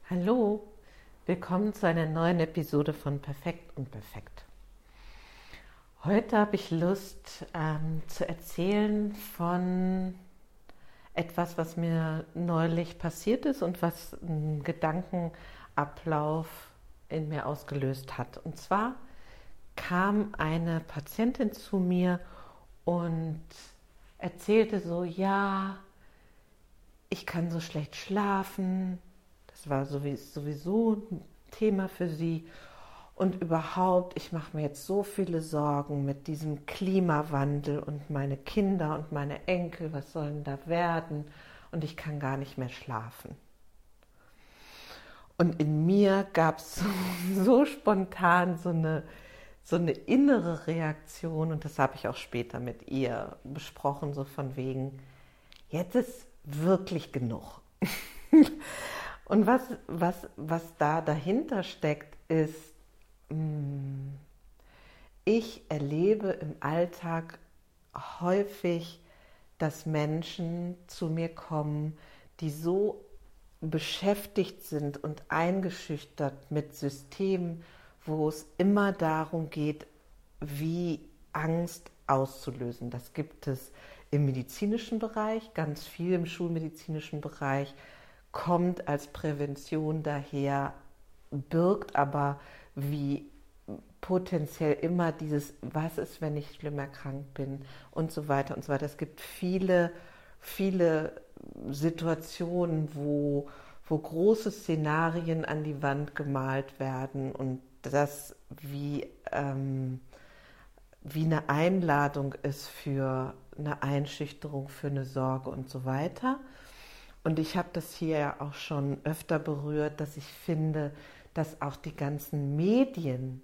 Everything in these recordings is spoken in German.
Hallo, willkommen zu einer neuen Episode von Perfekt und Perfekt. Heute habe ich Lust zu erzählen von etwas, was mir neulich passiert ist und was einen Gedankenablauf in mir ausgelöst hat. Und zwar kam eine Patientin zu mir und erzählte so, ja, ich kann so schlecht schlafen. Das war sowieso ein Thema für sie. Und überhaupt, ich mache mir jetzt so viele Sorgen mit diesem Klimawandel und meine Kinder und meine Enkel, was sollen da werden? Und ich kann gar nicht mehr schlafen. Und in mir gab es so spontan so eine innere Reaktion, und das habe ich auch später mit ihr besprochen, so von wegen, jetzt ist wirklich genug. Und was da dahinter steckt, ist, ich erlebe im Alltag häufig, dass Menschen zu mir kommen, die so beschäftigt sind und eingeschüchtert mit Systemen, wo es immer darum geht, wie Angst auszulösen. Das gibt es im medizinischen Bereich, ganz viel im schulmedizinischen Bereich, kommt als Prävention daher, birgt aber wie potenziell immer dieses, was ist, wenn ich schlimm erkrankt bin und so weiter und so weiter. Es gibt viele Situationen, wo große Szenarien an die Wand gemalt werden und das wie eine Einladung ist für eine Einschüchterung, für eine Sorge und so weiter. Und ich habe das hier ja auch schon öfter berührt, dass ich finde, dass auch die ganzen Medien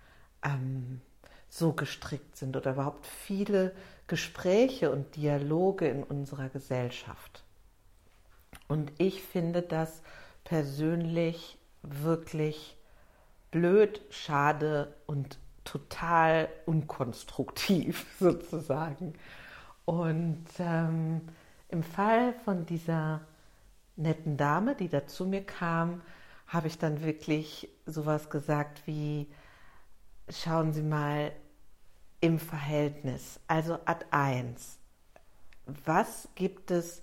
so gestrickt sind oder überhaupt viele Gespräche und Dialoge in unserer Gesellschaft. Und ich finde das persönlich wirklich blöd, schade und total unkonstruktiv sozusagen. Und im Fall von dieser netten Dame, die da zu mir kam, habe ich dann wirklich sowas gesagt wie, schauen Sie mal im Verhältnis, also Ad 1, was gibt es,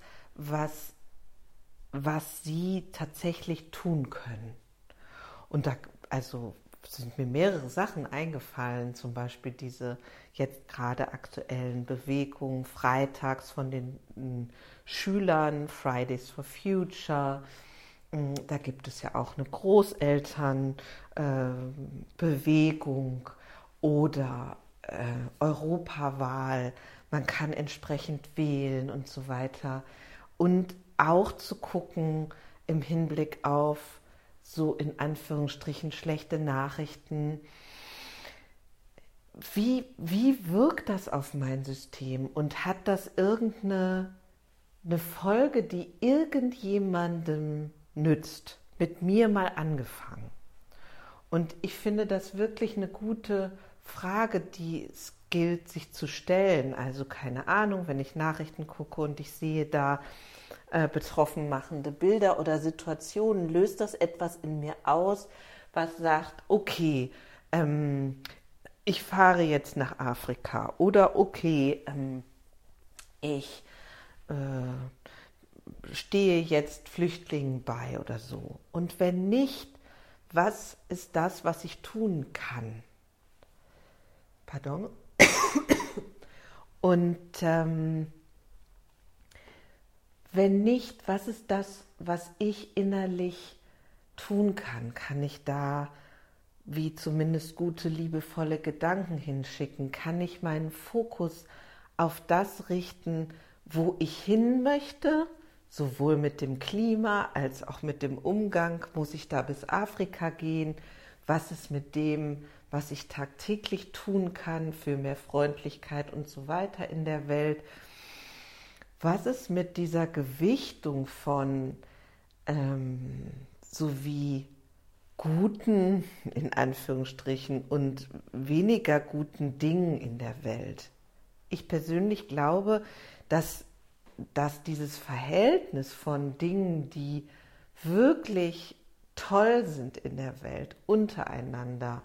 was Sie tatsächlich tun können? Und da, also sind mir mehrere Sachen eingefallen, zum Beispiel diese jetzt gerade aktuellen Bewegungen freitags von den Schülern, Fridays for Future. Da gibt es ja auch eine Großelternbewegung oder Europawahl. Man kann entsprechend wählen und so weiter. Und auch zu gucken im Hinblick auf so in Anführungsstrichen schlechte Nachrichten. Wie wirkt das auf mein System und hat das irgendeine Folge, die irgendjemandem nützt? Mit mir mal angefangen. Und ich finde das wirklich eine gute Frage, die es gilt, sich zu stellen. Also keine Ahnung, wenn ich Nachrichten gucke und ich sehe da betroffen machende Bilder oder Situationen, löst das etwas in mir aus, was sagt, okay, ich fahre jetzt nach Afrika oder okay, ich stehe jetzt Flüchtlingen bei oder so. Und wenn nicht, was ist das, was ich tun kann? Pardon. Und wenn nicht, was ist das, was ich innerlich tun kann? Kann ich da wie zumindest gute, liebevolle Gedanken hinschicken? Kann ich meinen Fokus auf das richten, wo ich hin möchte? Sowohl mit dem Klima als auch mit dem Umgang. Muss ich da bis Afrika gehen? Was ist mit dem, was ich tagtäglich tun kann für mehr Freundlichkeit und so weiter in der Welt? Was ist mit dieser Gewichtung von sowie guten, in Anführungsstrichen, und weniger guten Dingen in der Welt? Ich persönlich glaube, dass dieses Verhältnis von Dingen, die wirklich toll sind in der Welt, untereinander,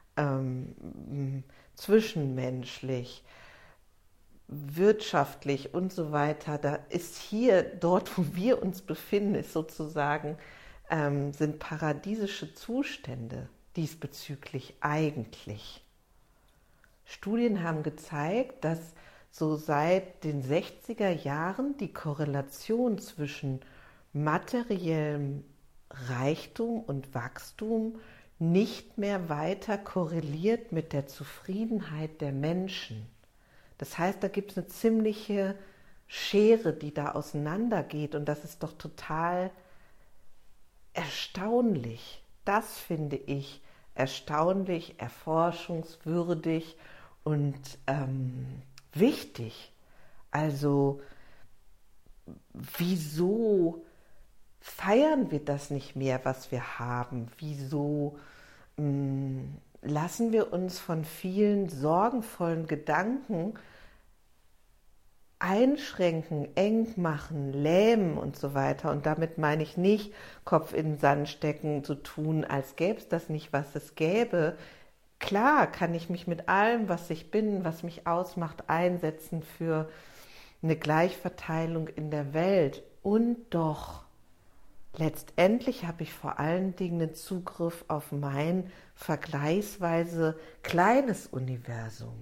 zwischenmenschlich, wirtschaftlich und so weiter, da ist hier, dort wo wir uns befinden, ist sozusagen, sind paradiesische Zustände diesbezüglich eigentlich. Studien haben gezeigt, dass so seit den 60er Jahren die Korrelation zwischen materiellem Reichtum und Wachstum nicht mehr weiter korreliert mit der Zufriedenheit der Menschen. Das heißt, da gibt es eine ziemliche Schere, die da auseinandergeht, und das ist doch total erstaunlich. Das finde ich erstaunlich, erforschungswürdig und wichtig. Also, wieso feiern wir das nicht mehr, was wir haben? Wieso lassen wir uns von vielen sorgenvollen Gedanken einschränken, eng machen, lähmen und so weiter? Und damit meine ich nicht, Kopf in den Sand stecken, so tun, als gäbe es das nicht, was es gäbe. Klar kann ich mich mit allem, was ich bin, was mich ausmacht, einsetzen für eine Gleichverteilung in der Welt. Und doch, letztendlich habe ich vor allen Dingen einen Zugriff auf mein vergleichsweise kleines Universum.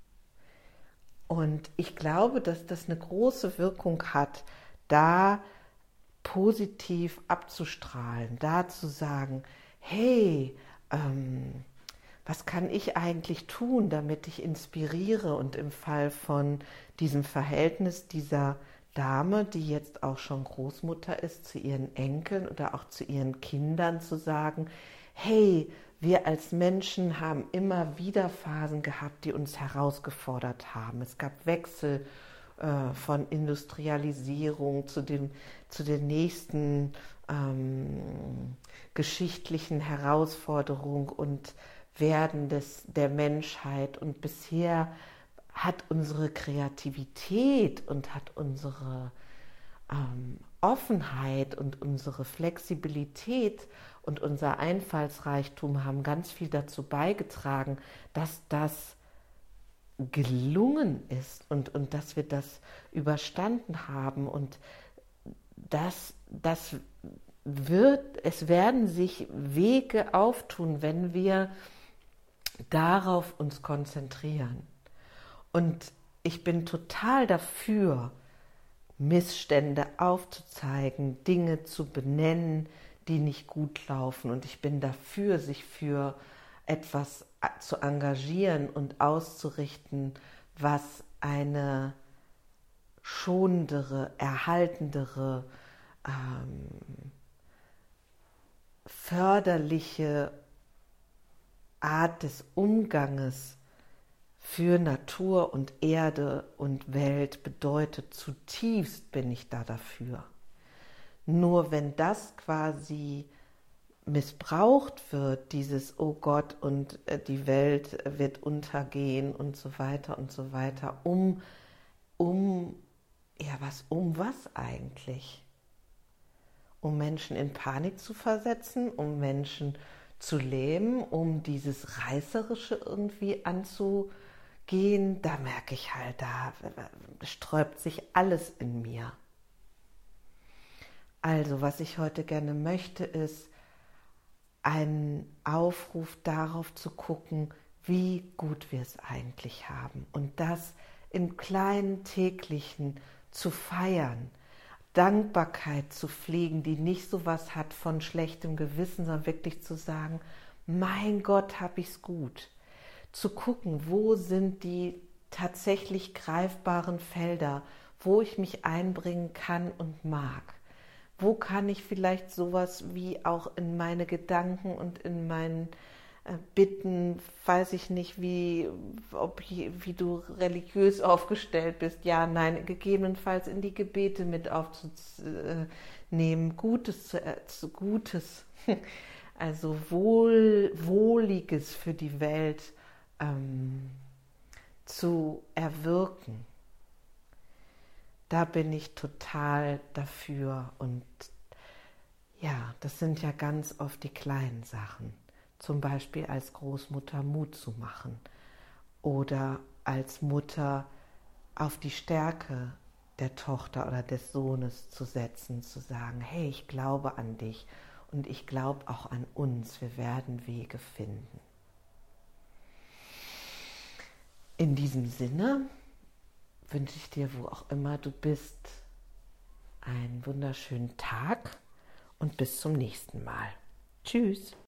Und ich glaube, dass das eine große Wirkung hat, da positiv abzustrahlen, da zu sagen, hey, was kann ich eigentlich tun, damit ich inspiriere? Und im Fall von diesem Verhältnis dieser Dame, die jetzt auch schon Großmutter ist, zu ihren Enkeln oder auch zu ihren Kindern zu sagen, hey, wir als Menschen haben immer wieder Phasen gehabt, die uns herausgefordert haben. Es gab Wechsel von Industrialisierung zu den nächsten geschichtlichen Herausforderungen und Werden der Menschheit. Und bisher hat unsere Kreativität und hat unsere Offenheit und unsere Flexibilität und unser Einfallsreichtum haben ganz viel dazu beigetragen, dass das gelungen ist und dass wir das überstanden haben. Und es werden sich Wege auftun, wenn wir darauf uns konzentrieren. Und ich bin total dafür, Missstände aufzuzeigen, Dinge zu benennen, die nicht gut laufen. Und ich bin dafür, sich für etwas zu engagieren und auszurichten, was eine schonendere, erhaltendere, förderliche Art des Umganges für Natur und Erde und Welt bedeutet. Zutiefst bin ich da dafür. Nur wenn das quasi missbraucht wird, dieses Oh Gott und die Welt wird untergehen und so weiter, um was eigentlich? Um Menschen in Panik zu versetzen, um Menschen zu lähmen, um dieses Reißerische irgendwie anzugehen, da merke ich halt, da sträubt sich alles in mir. Also, was ich heute gerne möchte, ist einen Aufruf darauf zu gucken, wie gut wir es eigentlich haben und das im kleinen täglichen zu feiern, Dankbarkeit zu pflegen, die nicht so was hat von schlechtem Gewissen, sondern wirklich zu sagen, mein Gott, hab ich's gut. Zu gucken, wo sind die tatsächlich greifbaren Felder, wo ich mich einbringen kann und mag. Wo kann ich vielleicht sowas wie auch in meine Gedanken und in meinen Bitten, weiß ich nicht, wie du religiös aufgestellt bist, ja, nein, gegebenenfalls in die Gebete mit aufzunehmen, Gutes, also Wohliges für die Welt zu erwirken. Da bin ich total dafür und Ja, das sind ja ganz oft die kleinen Sachen. Zum Beispiel als Großmutter Mut zu machen oder als Mutter auf die Stärke der Tochter oder des Sohnes zu setzen, zu sagen, hey, ich glaube an dich und ich glaube auch an uns, wir werden Wege finden. In diesem Sinne wünsche ich dir, wo auch immer du bist, einen wunderschönen Tag und bis zum nächsten Mal. Tschüss.